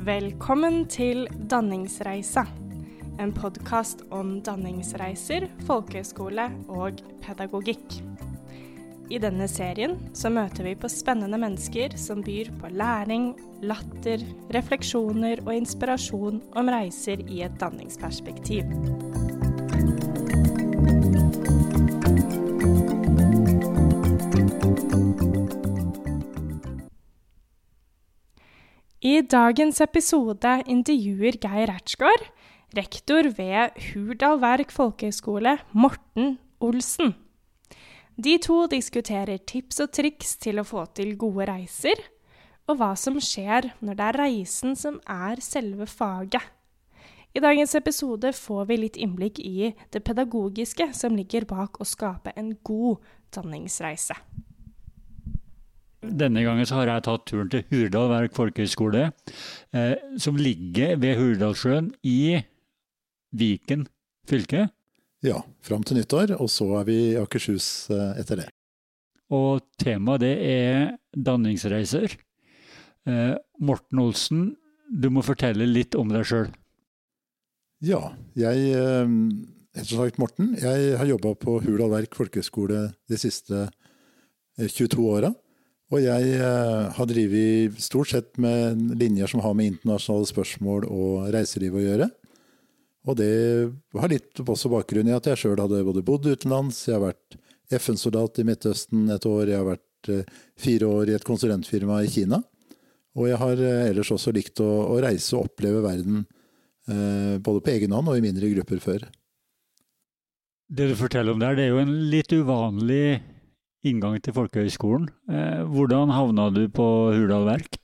Velkommen til Danningsreisa, en podcast om danningsreiser, folkehøyskole og pedagogikk. I denne serien så møter vi på spennende mennesker som byr på læring, latter, refleksjoner og inspirasjon om reiser i et danningsperspektiv. I dagens episode intervjuer Geir Ertsgaard, rektor ved Hurdal Verk Folkehøgskole, Morten Olsen. De to diskuterer tips og triks til å få til gode reiser, og hva som skjer når det er reisen som er selve faget. I dagens episode får vi litt innblikk i det pedagogiske som ligger bak å skape en god danningsreise. Denne gangen så har jeg tatt turen til Hurdal Verk Folkehøgskole, som ligger ved Hurdalssjøen i Viken fylke. Ja, frem til nyttår, og så er vi i Akershus etter det. Og temaet det er danningsreiser. Morten Olsen, du må fortelle litt om deg selv. Ja, jeg heter som sagt Morten. Jeg har jobbet på Hurdal Verk Folkehøgskole de siste 22 årene. Og jeg har drevet stort sett med linjer som har med internasjonale spørsmål og reiseliv å gjøre. Og det har litt også bakgrunn i at jeg selv hadde både bodd utenlands, jeg har vært FN-soldat i Midtøsten et år, jeg har vært 4 år i et konsulentfirma i Kina. Og jeg har ellers også likt å reise og oppleve verden både på egen hånd og i mindre grupper før. Det du forteller om der, det er jo en litt uvanlig inngang til folkehøgskolen. Hvordan havna du på Hurdal Verk?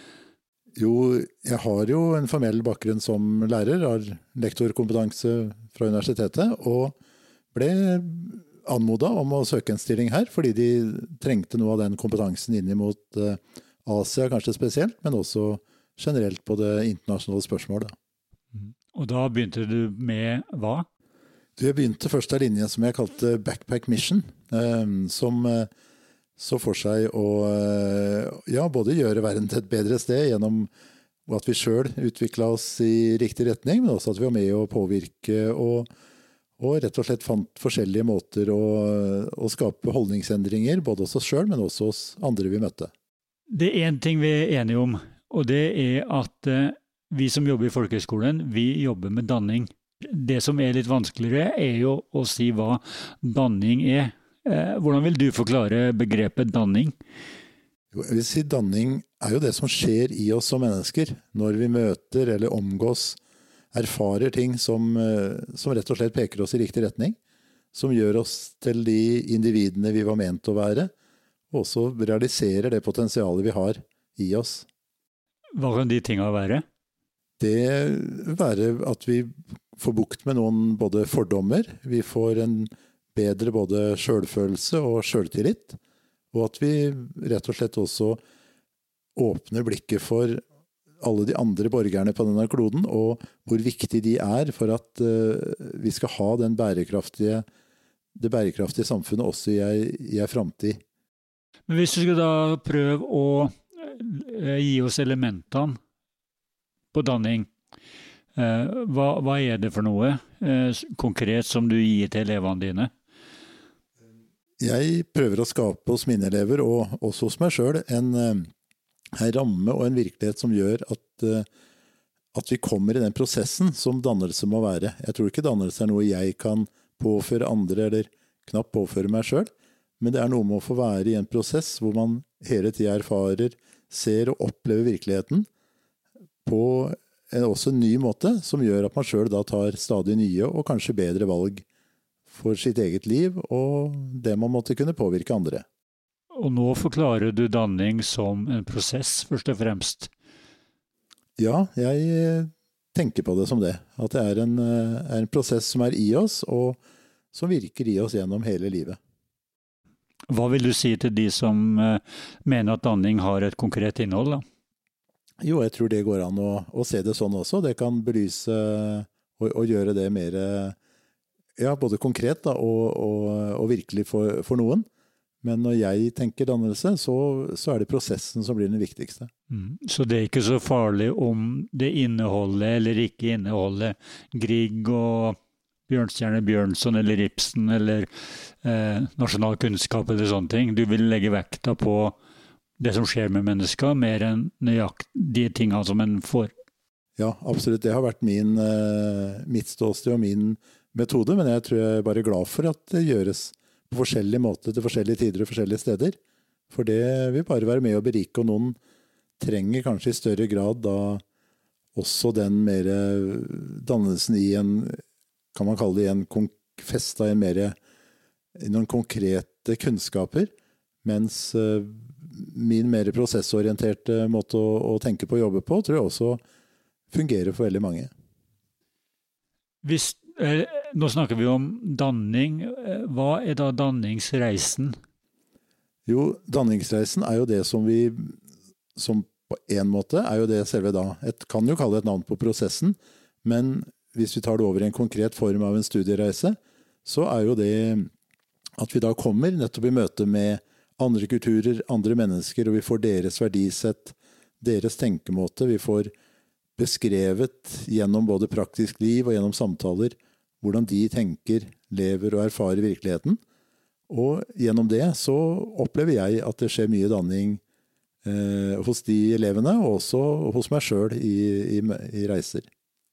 Jo, jeg har jo en formell bakgrunn som lærer, har lektorkompetanse fra universitetet, og ble anmodet om å søke en stilling her, fordi de trengte noe av den kompetansen inn mot Asia kanskje spesielt, men også generelt på det internasjonale spørsmålet. Og da begynte du med hva? Jeg begynte først av linje som jeg kalte Backpack Mission, som så for seg å både gjøre verden til et bedre sted gjennom at vi selv utviklet oss i riktig retning, men også at vi var med å påvirke og rett og slett fant forskjellige måter å skape holdningsendringer, både hos oss selv, men også hos andre vi møtte. Det er en ting vi er enige om, og det er at vi som jobber i folkehøgskolen, vi jobber med danning. Det som er litt vanskeligere er jo å si hva danning er. Hvordan vil du forklare begrepet danning? Jeg vil si danning er jo det som skjer i oss som mennesker, når vi møter eller omgås, erfarer ting som rett og slett peker oss i riktig retning, som gjør oss til de individene vi var ment å være, og også realiserer det potensialet vi har i oss. Hva kan de tingene være? Det være at vi får bukt med noen både fordommer, vi får en bedre både selvfølelse og selvtillit, og at vi rett og slett også åpner blikket for alle de andre borgerne på denne kloden, og hvor viktig de er for at vi skal ha det bærekraftige samfunnet også i en fremtid. Men hvis du skulle da prøve å gi oss elementene på danning, hva er det for noe konkret som du gir til elevene dine? Jeg prøver å skape hos mine elever, og også hos meg selv, en ramme og en virkelighet som gjør at vi kommer i den prosessen som dannelse må være. Jeg tror ikke dannelse er noe jeg kan påføre andre, eller knapt påføre meg selv, men det er noe med å få være i en prosess hvor man hele tiden erfarer, ser og opplever virkeligheten på også en ny måte, som gjør at man selv da tar stadig nye og kanskje bedre valg for sitt eget liv, og det man måtte kunne påvirke andre. Og nå forklarer du danning som en prosess, først og fremst. Ja, jeg tenker på det som det. At det er en prosess som er i oss, og som virker i oss gjennom hele livet. Hva vil du si til de som mener at danning har et konkret innhold, da? Jo, jeg tror det går an å se det sånn også. Det kan belyse og gjøre det mer både konkret da, og virkelig for noen. Men når jeg tenker dannelse, så det prosessen som blir den viktigste. Så det ikke så farlig om det inneholder eller ikke inneholder Grieg og Bjørnstjerne Bjørnson eller Ibsen eller nasjonal kunnskap eller sånne ting. Du vil legge vekta på det som skjer med mennesker, mer enn de tingene som en får. Ja, absolutt. Det har vært mitt ståsted og min metode, men jeg tror jeg er bare glad for at det gjøres på forskjellige måter til forskjellige tider og forskjellige steder. For det vil bare være med å berike, og noen trenger kanskje i større grad da også den mer dannelsen i kan man kalle det festa i noen konkrete kunnskaper, mens min mer prosessorienterte måte å tenke på og jobbe på, tror jeg også fungerer for veldig mange. Nå snakker vi om danning. Hva da danningsreisen? Jo, danningsreisen jo det som på en måte jo det selve da. Kan jo kalle det et navn på prosessen, men hvis vi tar det over i en konkret form av en studiereise, så jo det at vi da kommer nettopp i møte med andre kulturer, andre mennesker, og vi får deres verdisett, deres tenkemåte, vi får beskrevet gjennom både praktisk liv og gjennom samtaler hvordan de tenker, lever og erfarer virkeligheten. Og gjennom det så opplever jeg at det skjer mye danning hos de elevene, og også hos meg selv i reiser.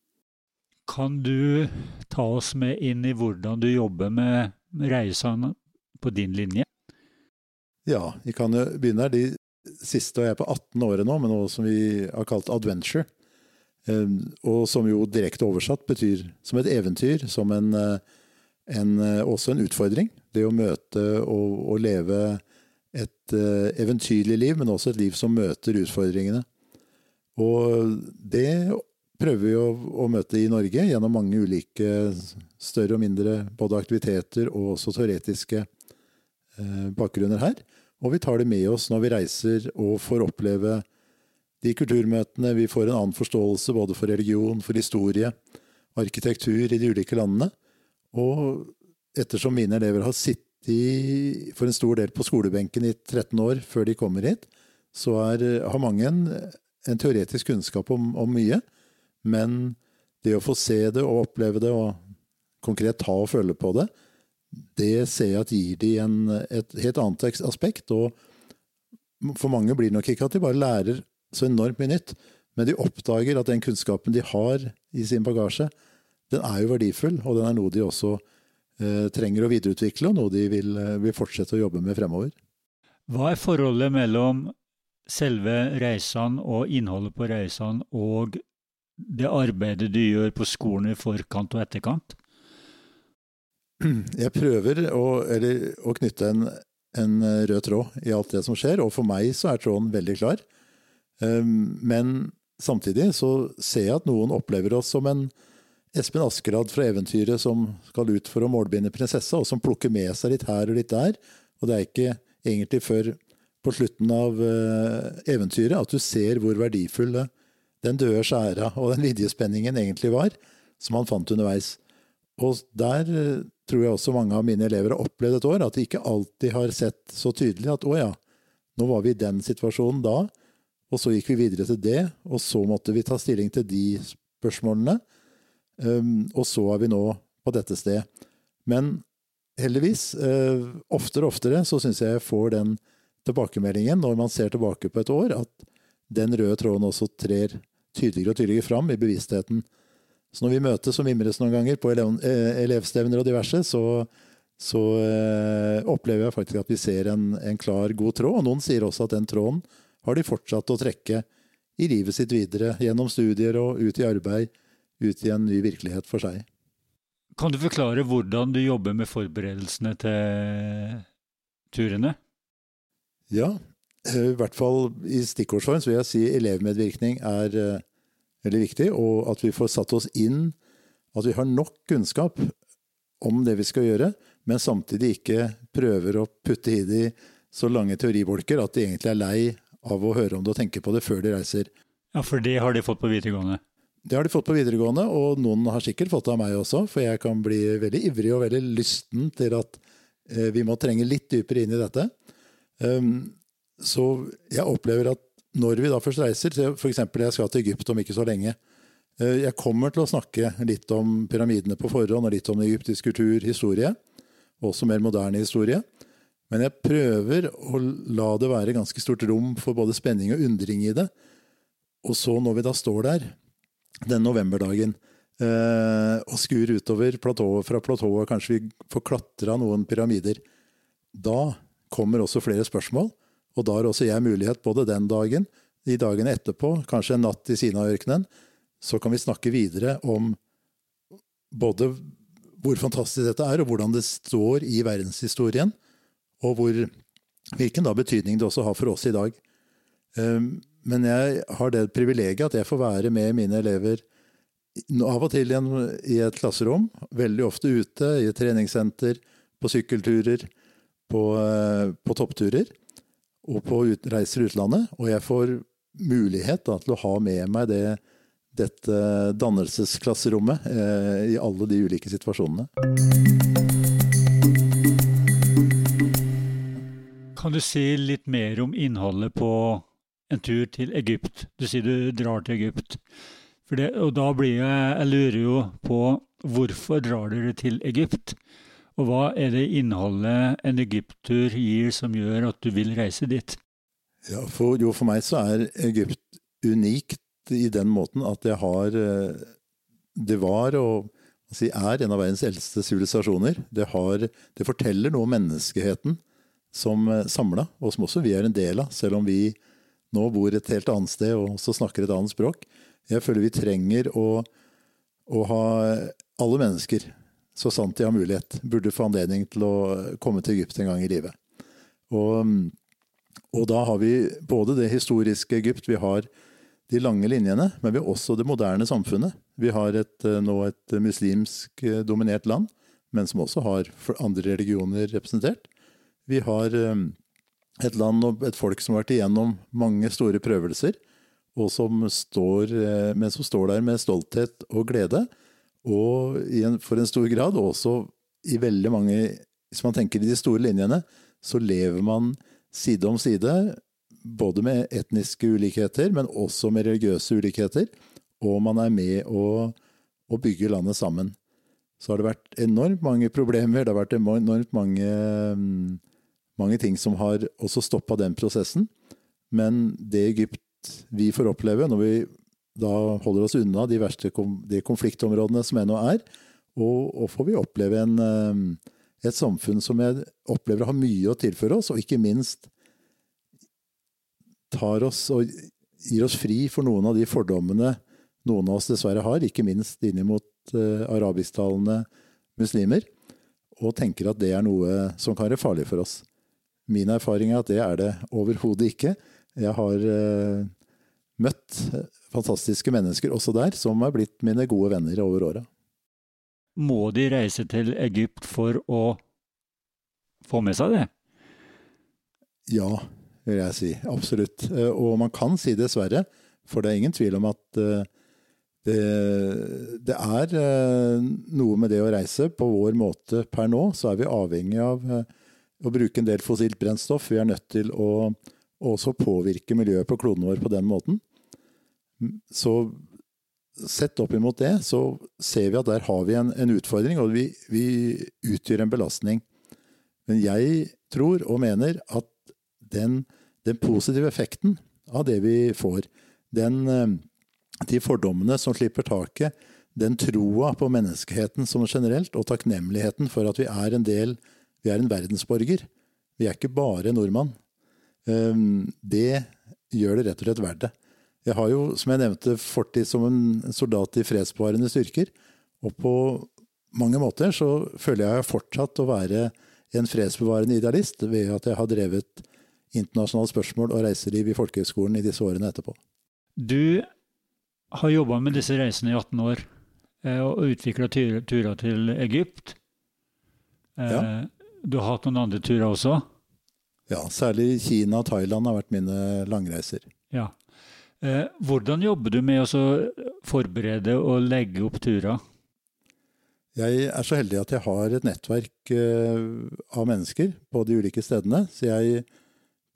Kan du ta oss med inn i hvordan du jobber med reisene på din linje? Ja, vi kan jo begynne her. De siste, og jeg på 18 år nå, med noe som vi har kalt adventure, og som jo direkte oversatt betyr som et eventyr, som også en utfordring. Det å møte og leve et eventyrlig liv, men også et liv som møter utfordringene. Og det prøver vi å møte i Norge gjennom mange ulike større og mindre både aktiviteter og også teoretiske bakgrunner her. Og vi tar det med oss når vi reiser og får oppleve de kulturmøtene. Vi får en annen forståelse både for religion, for historie, arkitektur i de ulike landene. Og ettersom mine elever har sittet for en stor del på skolebenken i 13 år før de kommer hit, så har mange en teoretisk kunnskap om mye. Men det å få se det og oppleve det og konkret ta og føle på det, det ser jeg at gir de et helt annet aspekt. Og for mange blir det nok ikke at de bare lærer så enormt mye nytt, men de oppdager at den kunnskapen de har i sin bagasje, den jo verdifull, og den noe de også trenger å videreutvikle, og noe de vil fortsette å jobbe med fremover. Hva forholdet mellom selve reisene og innholdet på reisene og det arbeidet du gjør på skolen i forkant og etterkant? Jeg prøver å knytte en rød tråd i alt det som skjer, og for meg så tråden veldig klar. Men samtidig så ser jeg at noen opplever oss som en Espen Askerad fra eventyret som skal ut for å målbinde prinsessa, og som plukker med seg litt her og litt der. Og det ikke egentlig før på slutten av eventyret at du ser hvor verdifull den døde skjæra og den vidjespenningen egentlig var, som han fant underveis. Og der tror jeg også mange av mine elever har opplevd et år, at de ikke alltid har sett så tydelig at nå var vi i den situasjonen da, og så gikk vi videre til det, og så måtte vi ta stilling til de spørsmålene, og så vi nå på dette sted. Men heldigvis, oftere og oftere, så synes jeg får den tilbakemeldingen, når man ser tilbake på et år, at den røde tråden også trer tydeligere og tydeligere fram i bevisstheten. Så når vi møtes og mimres noen ganger på elevstevner og diverse, så opplever jeg faktisk at vi ser en klar, god tråd, og noen sier også at den tråden har de fortsatt å trekke i livet sitt videre, gjennom studier og ut i arbeid, ut i en ny virkelighet for seg. Kan du forklare hvordan du jobber med forberedelsene til turene? Ja, i hvert fall i stikkordsform så vil jeg si elevmedvirkning veldig viktig, og at vi får satt oss inn, at vi har nok kunnskap om det vi skal gjøre, men samtidig ikke prøver å putte i de så lange teoribolker at de egentlig lei av å høre om det og tenke på det før de reiser. Ja, for det har de fått på videregående. Det har de fått på videregående, og noen har sikkert fått av meg også, for jeg kan bli veldig ivrig og veldig lysten til at vi må trenge litt dypere inn i dette. Så jeg opplever at når vi da først reiser, for eksempel jeg skal til Egypt om ikke så lenge, jeg kommer til å snakke litt om pyramidene på forhånd, og litt om egyptisk kultur, historie, også mer moderne historie. Men jeg prøver å la det være ganske stort rom for både spenning og undring i det. Og så når vi da står der, den novemberdagen, og skur utover platået fra platået, kanskje vi får klatre av noen pyramider, da kommer også flere spørsmål, og da har også jeg mulighet både den dagen, de dagene etterpå, kanskje en natt i Sinai-ørkenen, så kan vi snakke videre om både hvor fantastisk dette er, og hvordan det står i verdenshistorien, og hvilken da betydning det også har for oss i dag. Men jeg har det privilegiet at jeg får være med mine elever av og til i et klasserom, veldig ofte ute, i et treningssenter, på sykkelturer, på toppturer, og på reiser i utlandet, og jeg får mulighet da, til å ha med meg dette dannelsesklasserommet i alle de ulike situasjonene. Kan du si litt mer om innholdet på en tur til Egypt? Du sier du drar til Egypt. Og da jeg lurer jo på hvorfor drar dere til Egypt? Og hva er det innholdet en Egypt-tur gir som gjør at du vil reise dit? Ja, for meg så er Egypt unikt i den måten at det var og er en av verdens eldste sivilisasjoner. Det forteller noe om menneskeheten som samlet, og som også vi er en del av, selv om vi nå bor et helt annet sted og så snakker et annet språk. Jeg føler vi trenger å ha alle mennesker, så sant de har mulighet, burde få anledning til å komme til Egypt en gang i livet. Og da har vi både det historiske Egypt, vi har de lange linjene, men vi har også det moderne samfunnet. Vi har nå et muslimsk dominert land, men som også har andre religioner representert. Vi har et land og et folk som har vært igjennom mange store prøvelser, og som står der med stolthet og glede, og for en stor grad, og også i veldig mange, hvis man tenker i de store linjene, så lever man side om side, både med etniske ulikheter, men også med religiøse ulikheter, og man er med å bygge landet sammen. Så har det vært enormt mange problemer, det har vært enormt mange ting som har også stoppet den prosessen, men det Egypt vi får oppleve når vi da holder oss unna de verste konfliktområdene som ennå er, og får vi oppleve et samfunn som jeg opplever har mye å tilføre oss, og ikke minst tar oss og gir oss fri for noen av de fordommene noen av oss dessverre har, ikke minst innimot arabisktalende muslimer, og tenker at det er noe som kan være farlig for oss. Min erfaring er at det er det overhodet ikke. Jeg har møtt fantastiske mennesker også der, som har blitt mine gode venner over året. Må de reise til Egypt for å få med seg det? Ja, vil jeg si. Absolutt. Og man kan si dessverre, for det er ingen tvil om at det er noe med det å reise. På vår måte per nå, så er vi avhengig av å bruke en del fossilt brennstoff. Vi er nødt til å også påvirke miljøet på kloden vår på den måten. Så sett opp imot det, så ser vi at der har vi en utfordring, og vi utgjør en belastning. Men jeg tror og mener at den positive effekten av det vi får, de fordommene som slipper taket, den troa på menneskeheten som generelt, og takknemligheten for at vi er en verdensborger. Vi er ikke bare nordmann. Det gjør det rett og slett verdt det. Jeg har jo, som jeg nevnte, fortid som en soldat i fredsbevarende styrker, og på mange måter så føler jeg fortsatt å være en fredsbevarende idealist ved at jeg har drevet internasjonale spørsmål og reiseliv i Folkehøgskolen i disse årene etterpå. Du har jobbet med disse reisene i 18 år og utviklet turer til Egypt. Ja. Du har hatt noen andre turer også? Ja, særlig Kina og Thailand har vært mine langreiser. Ja. Hvordan jobber du med å forberede og legge opp turer? Jeg er så heldig at jeg har et nettverk av mennesker på de ulike stedene, så jeg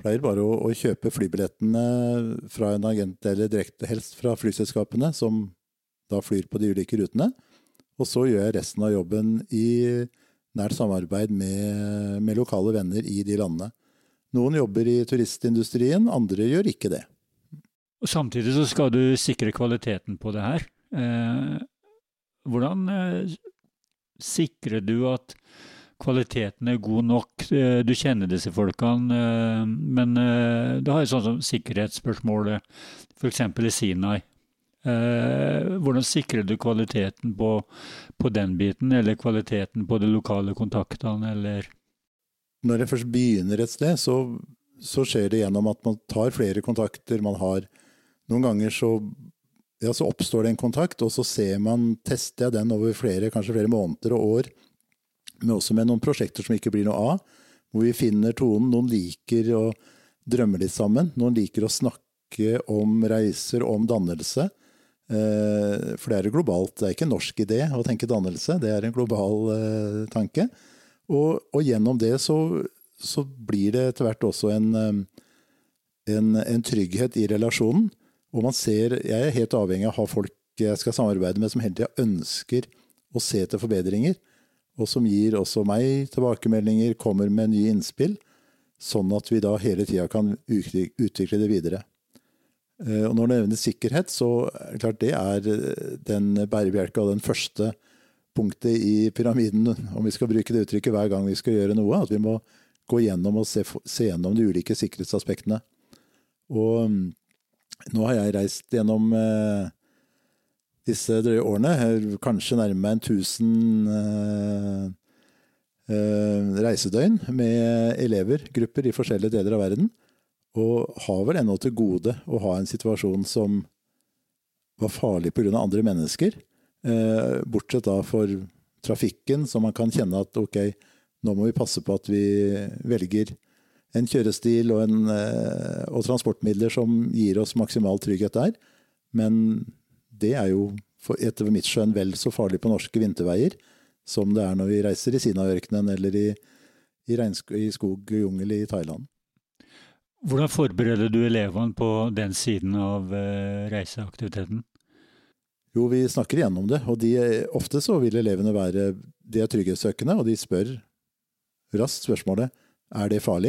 pleier bare å kjøpe flybillettene fra en agent eller direkte helst fra flyselskapene som da flyr på de ulike rutene. Og så gjør jeg resten av jobben i nært samarbeid med lokale venner i de landene. Noen jobber i turistindustrien, andre gjør ikke det. Og samtidig så skal du sikre kvaliteten på det her. Hvordan sikrer du at kvaliteten er god nok? Du kjenner disse folkene, men du har jo sånn som sikkerhetsspørsmålet, for eksempel i Sinai. Hvordan sikrer du kvaliteten på den biten, eller kvaliteten på de lokale kontaktene, eller? Når jeg først begynner et sted, så skjer det gjennom at man tar flere kontakter. Man har noen ganger så oppstår det en kontakt, og så tester jeg den over kanskje flere måneder og år, men også med noen prosjekter som ikke blir noe av, hvor vi finner tonen. Noen liker å drømme litt sammen, noen liker å snakke om reiser, om dannelse, for det er globalt, det er ikke en norsk idé å tenke dannelse, det er en global tanke. Og gjennom det så blir det etter hvert også en trygghet i relasjonen. Og man ser, jeg er helt avhengig av å ha folk jeg skal samarbeide med som hele tiden ønsker å se til forbedringer, og som gir også meg tilbakemeldinger, kommer med nye innspill, sånn at vi da hele tiden kan utvikle det videre. Og når det nevner sikkerhet, så er det klart det er den bærebjelke og den første punktet i pyramiden, om vi skal bruke det uttrykket hver gang vi skal gjøre noe, at vi må gå gjennom og se gjennom de ulike sikkerhetsaspektene. Og nå har jeg reist gjennom disse drøye årene, kanskje nærmere 1000 reisedøgn med elevergrupper i forskjellige deler av verden, og har vel ennå til gode å ha en situasjon som var farlig på grunn av andre mennesker, bortsett da for trafikken, så man kan kjenne at ok, nå må vi passe på at vi velger en kjørestil og transportmidler som gir oss maksimal trygghet der. Men det er jo etter mitt skjønn vel så farlig på norske vinterveier som det er når vi reiser i Sinai-ørkenen eller i skog og jungel i Thailand. Hvordan forbereder du elevene på den siden av reiseaktiviteten? Jo, vi snakker igjennom det, og ofte så vil elevene de er trygghetssøkende, og de spør raskt spørsmålet, er det farlig?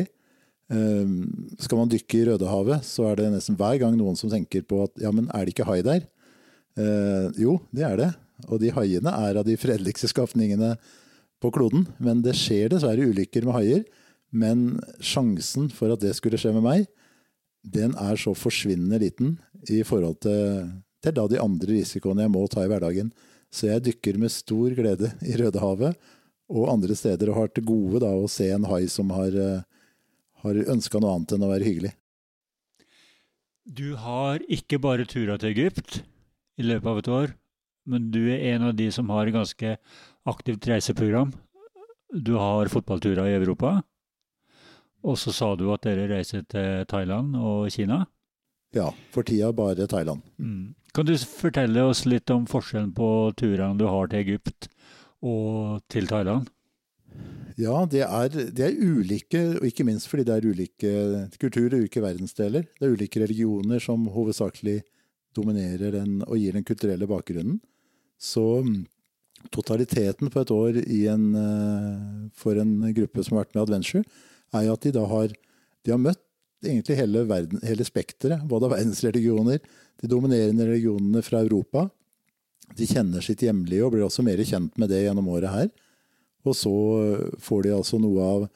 Skal man dykke i Rødehavet, så er det nesten hver gang noen som tenker på at, ja, men er det ikke hai der? Jo, det er det, og de haiene er av de fredeligste skapningene på kloden, men det skjer dessverre ulykker med haier, men sjansen for at det skulle skje med meg, den er så forsvinnende liten i forhold til da de andre risikoene jeg må ta i hverdagen. Så jeg dykker med stor glede i Rødehavet og andre steder, og har til gode da å se en hai som har ønsket noe annet enn å være hyggelig. Du har ikke bare turet til Egypt i løpet av et år, men du er en av de som har et ganske aktivt reiseprogram. Du har fotballturer i Europa, og så sa du at dere reiser til Thailand og Kina. Ja, for tida bare Thailand. Kan du fortelle oss litt om forskjellen på turene du har til Egypt og til Thailand? Ja, det er ulike, og ikke minst fordi det er ulike kulturer, ulike verdensdeler. Det er ulike religioner som hovedsakelig dominerer og gir den kulturelle bakgrunnen. Så totaliteten på et år for en gruppe som har vært med Adventure, er jo at de har møtt egentlig hele spektret, både av verdensreligioner, de dominerende religionene fra Europa. De kjenner sitt hjemlige og blir også mer kjent med det gjennom året her. Og så får de altså noe av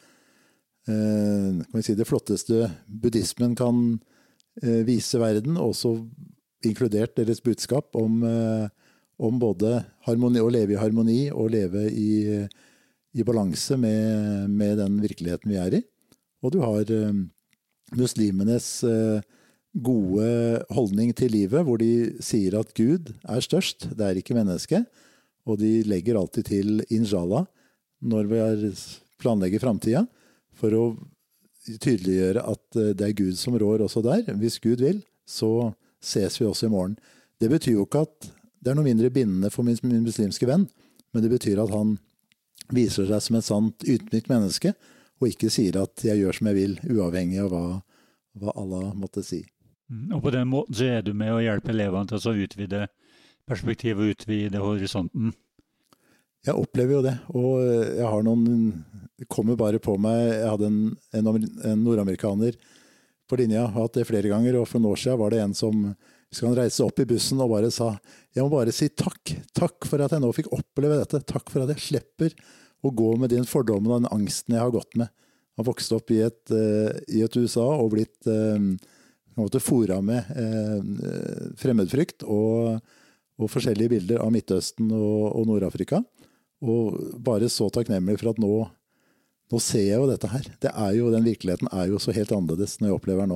det flotteste buddhismen kan vise verden, også inkludert deres budskap om både harmoni, å leve i harmoni og leve i balanse med den virkeligheten vi er i. Og du har muslimenes gode holdning til livet, hvor de sier at Gud er størst, det er ikke menneske, og de legger alltid til inshallah når vi planlegger fremtiden, for å tydeliggjøre at det er Gud som rår også der. Hvis Gud vil, så ses vi også i morgen. Det betyr jo ikke at det er noe mindre bindende for min muslimske venn, men det betyr at han viser seg som et sant ydmykt menneske, og ikke sier at jeg gjør som jeg vil, uavhengig av hva Allah måtte si. Og på den måten så du med å hjelpe elevene til å utvide perspektivet og utvide horisonten? Jeg opplever jo det, og jeg har det kommer bare på meg, jeg hadde en nordamerikaner på linja, jeg har hatt det flere ganger, og for noen år siden var det en som skal reise opp i bussen og bare sa, jeg må bare si takk for at jeg nå fikk oppleve dette, takk for at jeg slipper å gå med den fordommen og den angsten jeg har gått med. Han vokste opp i et USA og blitt fora med fremmedfrykt og forskjellige bilder av Midtøsten og Nord-Afrika. Og bare så takknemlig for at nå ser jeg jo dette her. Den virkeligheten er jo så helt annerledes når jeg opplever nå.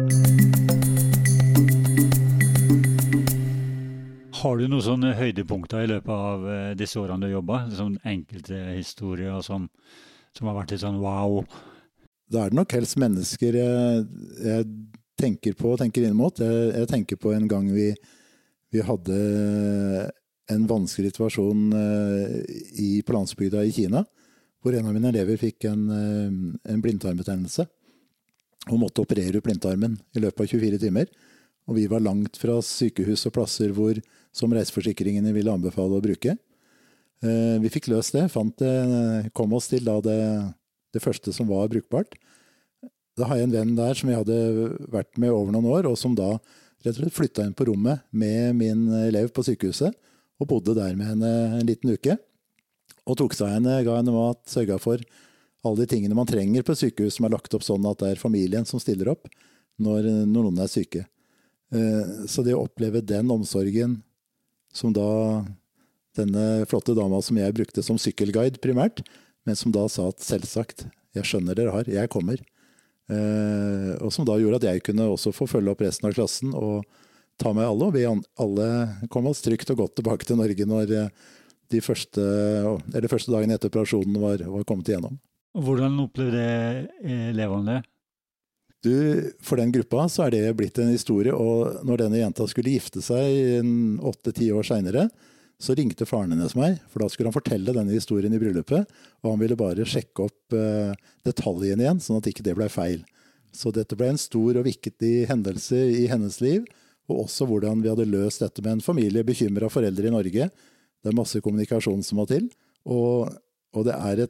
Har du noen sånne høydepunkter i løpet av disse årene du jobbet? Sånne enkelte historier som har vært litt sånn wow? Da det nok helst mennesker jeg tenker på og tenker inn mot. Jeg tenker på en gang vi hadde en vanskelig situasjon på landsbygda i Kina, hvor en av mine elever fikk en blindtarmbetennelse og måtte operere blindtarmen i løpet av 24 timer. Og vi var langt fra sykehus og plasser som reiseforsikringene ville anbefale å bruke. Vi fikk løst det, kom oss til da det første som var brukbart. Da har jeg en venn der som jeg hadde vært med over noen år, og som da rett og slett flyttet inn på rommet med min elev på sykehuset, og bodde der med henne en liten uke, og tok seg henne, ga henne mat, sørget for alle de tingene man trenger på sykehus som er lagt opp sånn at det er familien som stiller opp når noen er syke. Så det å oppleve den omsorgen som da denne flotte dama som jeg brukte som sykkelguide primært, men som da sa at selvsagt, jeg skjønner dere har, jeg kommer. Og som da gjorde at jeg kunne også få følge opp resten av klassen og ta med alle, og vi alle kom oss trygt og godt tilbake til Norge når de første dagen etter operasjonen var kommet igjennom. Og hvordan opplevde elevene det? For den gruppa så er det blitt en historie, og når denne jenta skulle gifte seg 8-10 år senere, så ringte faren hennes meg, for da skulle han fortelle denne historien i bryllupet, og han ville bare sjekke opp detaljene igjen, sånn at ikke det ble feil. Så dette ble en stor og viktig hendelse i hennes liv, og også hvordan vi hadde løst dette med en familie bekymret foreldre i Norge. Det er masse kommunikasjon som må til, og det er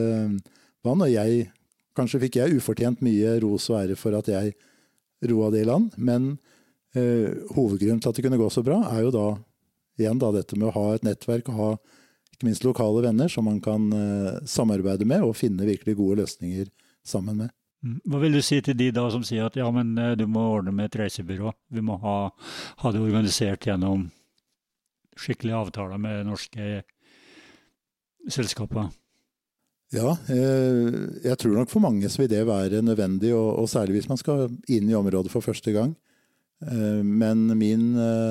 kanskje fikk jeg ufortjent mye ros og ære for at jeg roa det i land, men hovedgrunnen til at det kunne gå så bra er jo igjen dette med å ha et nettverk og ha ikke minst lokale venner som man kan samarbeide med og finne virkelig gode løsninger sammen med. Hva vil du si til de da som sier at ja, men du må ordne med et reisebyrå, vi må ha det organisert gjennom skikkelige avtaler med norske selskaper? Ja, jeg tror nok for mange så vil det være nødvendig, og særlig hvis man skal inn i området for første gang. Men min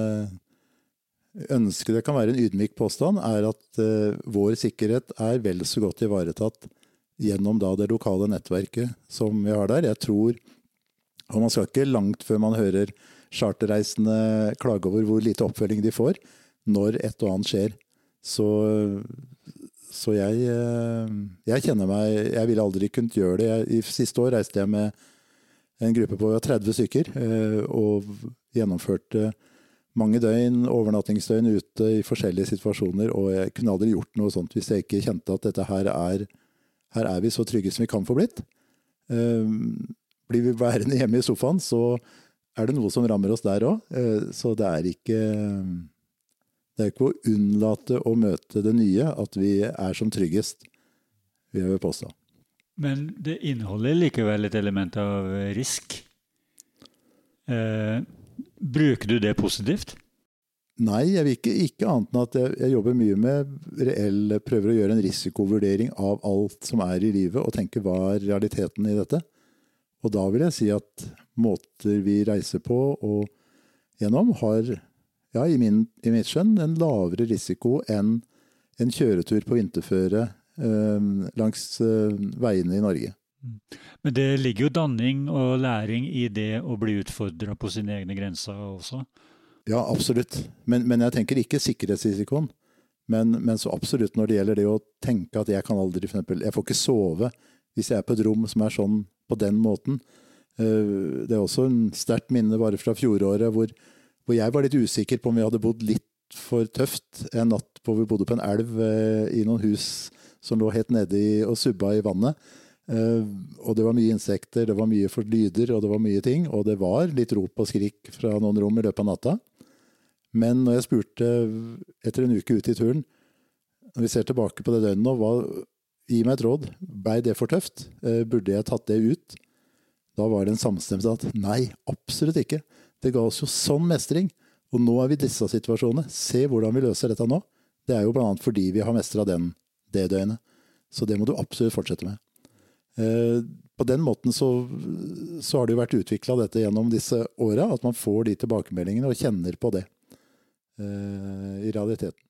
ønske, det kan være en ydmyk påstand, er at vår sikkerhet er vel så godt ivaretatt gjennom det lokale nettverket som vi har der. Jeg tror, og man skal ikke langt før man hører charterreisende klage over hvor lite oppfølging de får, når et og annet skjer. Så jeg kjenner meg, jeg ville aldri kunnet gjøre det. I siste år reiste jeg med en gruppe på 30 stykker, og gjennomførte mange døgn, overnattingsdøgn ute i forskjellige situasjoner, og jeg kunne aldri gjort noe sånt hvis jeg ikke kjente at dette her er vi så trygge som vi kan få blitt. Blir vi værende hjemme i sofaen, så er det noe som rammer oss der også. Så det er ikke å unnlate å møte det nye at vi er som tryggest, vil jeg påstå. Men det inneholder likevel et element av risk. Bruker du det positivt? Nei, jeg vil ikke annet enn at jeg jobber mye med prøver å gjøre en risikovurdering av alt som er i livet, og tenke hva er realiteten i dette. Og da vil jeg si at måter vi reiser på og gjennom har, ja, i mitt skjønn, en lavere risiko enn en kjøretur på vinterføre langs veiene i Norge. Men det ligger jo danning og læring i det å bli utfordret på sine egne grenser også. Ja, absolutt. Men jeg tenker ikke sikkerhetsrisikoen. Men så absolutt når det gjelder det å tenke at jeg kan aldri, for eksempel, jeg får ikke sove hvis jeg er på et rom som er sånn på den måten. Det er også en sterkt minne bare fra fjoråret, hvor jeg var litt usikker på om vi hadde bodd litt for tøft en natt hvor vi bodde på en elv i noen hus som lå helt nede og subba i vannet. Og det var mye insekter, det var mye for lyder, og det var mye ting, og det var litt rop og skrik fra noen rom i løpet av natta. Men når jeg spurte etter en uke ute i turen, når vi ser tilbake på det døgnet nå, gi meg et råd, ble det for tøft? Burde jeg tatt det ut? Da var det en samstemmelse at nei, absolutt ikke. Det ga oss jo sånn mestring, og nå er vi i disse situasjonene. Se hvordan vi løser dette nå. Det er jo blant annet fordi vi har mestret det døgnet. Så det må du absolutt fortsette med. På den måten så har det jo vært utviklet dette gjennom disse årene, at man får de tilbakemeldingene og kjenner på det i realiteten.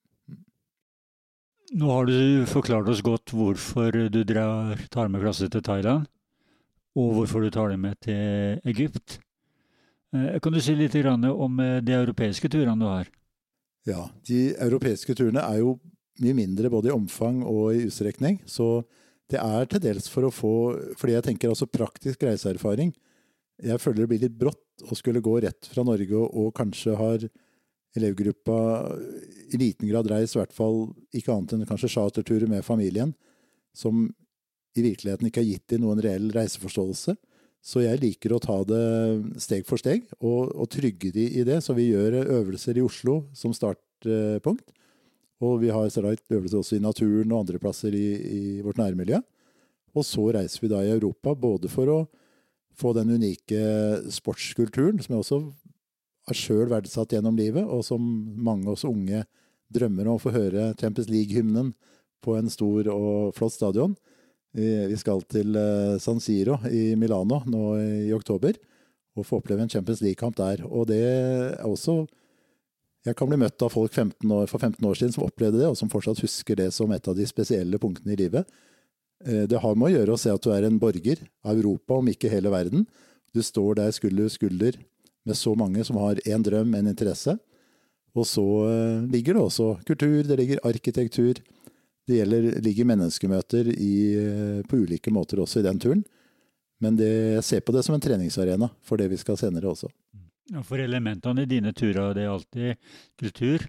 Nå har du forklart oss godt hvorfor du tar med klasse til Thailand, og hvorfor du tar det med til Egypt. Kan du si litt om de europeiske turene du har? Ja, de europeiske turene er jo mye mindre både i omfang og i utstrekning, så det er til dels for å få, fordi jeg tenker altså praktisk reiseerfaring. Jeg føler det blir litt brått å skulle gå rett fra Norge og kanskje har elevgruppa i liten grad reist, i hvert fall ikke annet enn kanskje charterturer med familien, som i virkeligheten ikke har gitt dem noen reell reiseforståelse. Så jeg liker å ta det steg for steg og trygge de i det. Så vi gjør øvelser i Oslo som startpunkt. Og vi har øvelser også i naturen og andre plasser i vårt nærmiljø. Og så reiser vi da i Europa, både for å få den unike sportskulturen, som jeg også har selv verdsatt gjennom livet, og som mange også unge drømmer om å få høre Champions League-hymnen på en stor og flott stadion. Vi skal til San Siro i Milano nå i oktober og få oppleve en Champions League-kamp der. Og det er også, jeg kan bli møtt av folk for 15 år siden som opplevde det, og som fortsatt husker det som et av de spesielle punktene i livet. Det har med å gjøre å se at du er en borger av Europa, om ikke hele verden. Du står der skulder ved skulder med så mange som har en drøm, en interesse. Og så ligger det også kultur, det ligger arkitektur. Det ligger menneskemøter på ulike måter også i den turen. Men jeg ser på det som en treningsarena for det vi skal senere også. Ja, for elementene i dine turer, det er alltid kultur,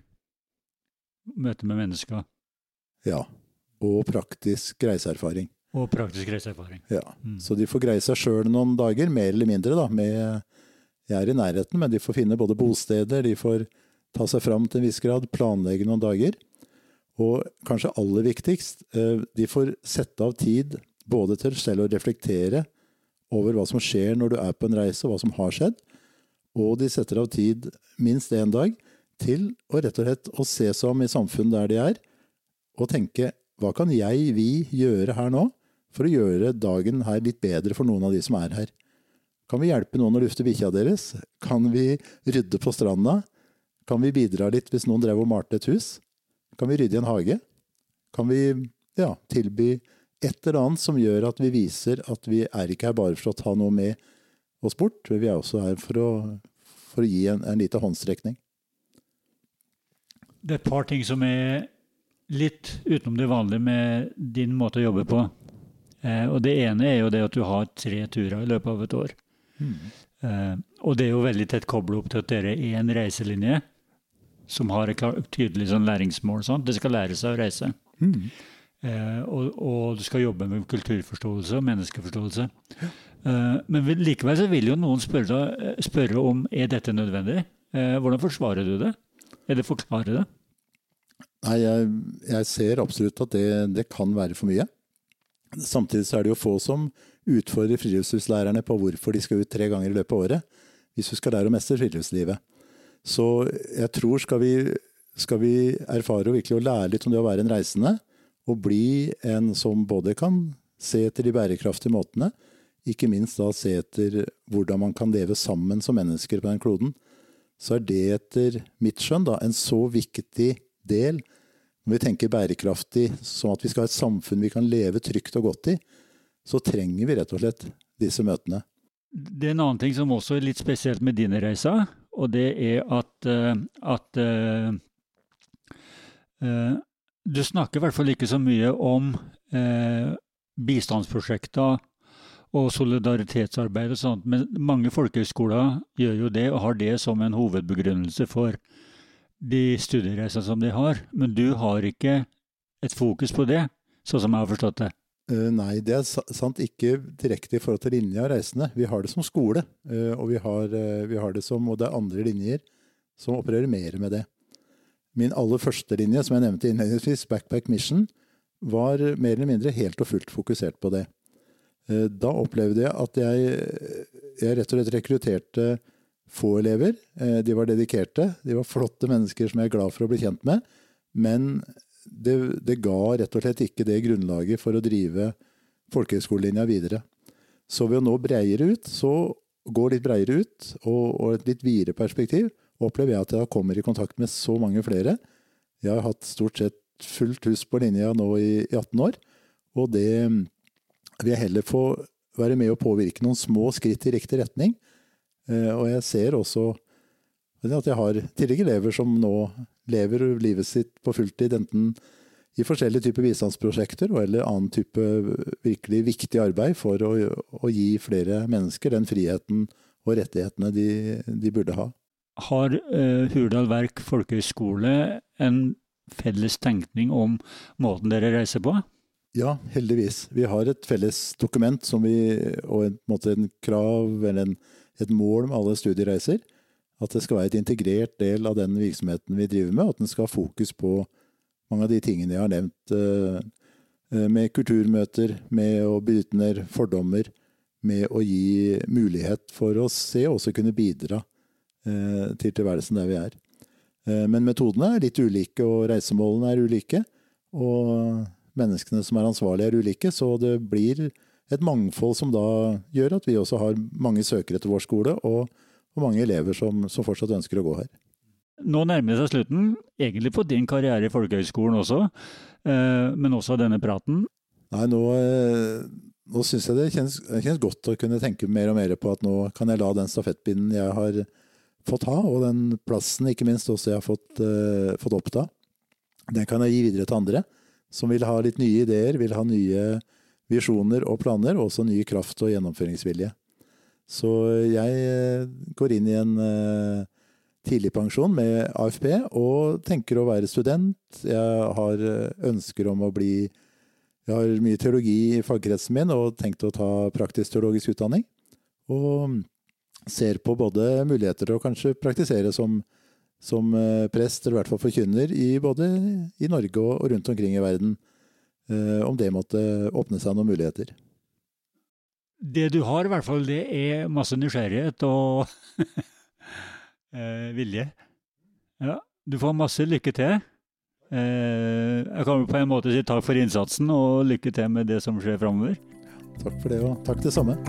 møte med mennesker. Ja, og praktisk reiseerfaring. Ja, så de får greie seg selv noen dager, mer eller mindre da. Jeg er i nærheten, men de får finne både bosteder, de får ta seg fram til en viss grad, planlegge noen dager. Og kanskje aller viktigst, de får sette av tid både til selv å reflektere over hva som skjer når du er på en reise, og hva som har skjedd. Og de setter av tid minst en dag til å rett og slett å se seg om i samfunnet der de er, og tenke, hva kan vi gjøre her nå for å gjøre dagen her litt bedre for noen av de som er her? Kan vi hjelpe noen å lufte bikkja deres? Kan vi rydde på stranda? Kan vi bidra litt hvis noen drev og malte et hus? Kan vi rydde i en hage? Kan vi tilby et eller annet som gjør at vi viser at vi er ikke her bare for å ta noe med oss bort, men vi er også her for å gi en liten håndstrekning. Det er et par ting som er litt utenom det vanlige med din måte å jobbe på. Og det ene er jo det at du har 3 turer i løpet av et år. Og det er jo veldig tett koblet opp til at dere er en reiselinje som har et tydelig sånn læringsmål. Sånn. Det skal lære seg å reise. Og du skal jobbe med kulturforståelse og menneskeforståelse. Men likevel så vil jo noen spørre om er dette nødvendig? Hvordan forsvarer du det? Eller forklarer det? Nei, jeg ser absolutt at det kan være for mye. Samtidig så er det jo få som utfordrer friluftslivslærerne på hvorfor de skal ut 3 ganger i løpet av året, hvis du skal lære å mestre friluftslivet. Så jeg tror skal vi erfare og virkelig å lære litt om det å være en reisende, og bli en som både kan se etter de bærekraftige måtene, ikke minst da se etter hvordan man kan leve sammen som mennesker på den kloden, så er det etter mitt skjønn da en så viktig del. Når vi tenker bærekraftig, som at vi skal ha et samfunn vi kan leve trygt og godt i, så trenger vi rett og slett disse møtene. Det er en annen ting som også er litt spesielt med dine reiser, og det er at du snakker i hvert fall ikke så mye om bistandsprosjekter og solidaritetsarbeid og sånt. Men mange folkehøgskoler gjør jo det, og har det som en hovedbegrunnelse for de studiereiser som de har. Men du har ikke et fokus på det, sånn som jeg har forstått det. Nei, det er sant ikke direkte i forhold til linja av reisende. Vi har det som skole, og vi har det som, og det er andre linjer som opererer mer med det. Min aller første linje, som jeg nevnte innledningsvis, Backpack Mission, var mer eller mindre helt og fullt fokusert på det. Da opplevde jeg at jeg rett og slett rekrutterte få elever. De var dedikerte, de var flotte mennesker som jeg er glad for å bli kjent med, men det ga rett og slett ikke det grunnlaget for å drive folkehøgskolelinja videre. Så ved å nå bredere ut, så gå litt bredere ut, og et litt videre perspektiv, opplever jeg at jeg kommer i kontakt med så mange flere. Jeg har hatt stort sett fullt hus på linja nå i 18 år, og det vil jeg heller få være med å påvirke noen små skritt i riktig retning. Og jeg ser også at jeg har tidligere elever som nå lever livet sitt på fulltid, enten i forskjellige typer bistandsprosjekter eller annen type virkelig viktig arbeid for å gi flere mennesker den friheten og rettighetene de burde ha. Har Hurdal Verk Folkehøgskole en felles tenkning om måten dere reiser på? Ja, heldigvis. Vi har et felles dokument og en krav eller et mål med alle studiereiser. At det skal være et integrert del av den virksomheten vi driver med, og at den skal ha fokus på mange av de tingene jeg har nevnt. Med kulturmøter, med å bryte ned fordommer, med å gi mulighet for å se og også kunne bidra til tilværelsen der vi er. Men metodene er litt ulike, og reisemålene er ulike, og menneskene som er ansvarlige er ulike, så det blir et mangfold som da gjør at vi også har mange søkere til vår skole, og mange elever som fortsatt ønsker å gå her. Nå nærmer det seg slutten, egentlig på din karriere i folkehøgskolen også, men også denne praten. Nei, nå synes jeg det kjennes godt å kunne tenke mer og mer på at nå kan jeg la den stafettpinnen jeg har fått ha, og den plassen ikke minst også jeg har fått oppta. Den kan jeg gi videre til andre, som vil ha litt nye ideer, vil ha nye visjoner og planer, og også nye kraft og gjennomføringsvilje. Så jeg går inn i en tidlig pensjon med AFP, og tenker å være student. Jeg har ønsker om jeg har mye teologi i fagkretsen min, og tenkt å ta praktisk teologisk utdanning, og ser på både muligheter å kanskje praktisere som prest, eller i hvert fall forkynner, både i Norge og rundt omkring i verden, om det måtte åpne seg noen muligheter. Det du har i hvert fall, det er masse nysgjerrighet og vilje. Ja, du får masse lykke til. Jeg kan på en måte si takk for innsatsen, og lykke til med det som skjer fremover. Takk for det, og takk det samme.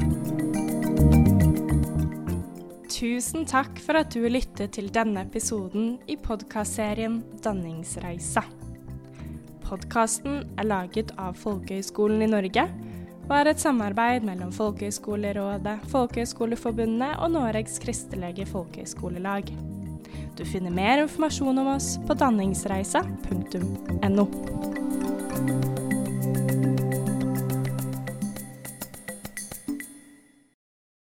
Tusen takk for at du lyttet til denne episoden i podcastserien Danningsreisa. Podcasten er laget av Folkehøgskolen i Norge, og er et samarbeid mellom Folkehøgskolerådet, Folkehøgskoleforbundet og Noregs kristelige folkehøgskolelag. Du finner mer informasjon om oss på danningsreisa.no.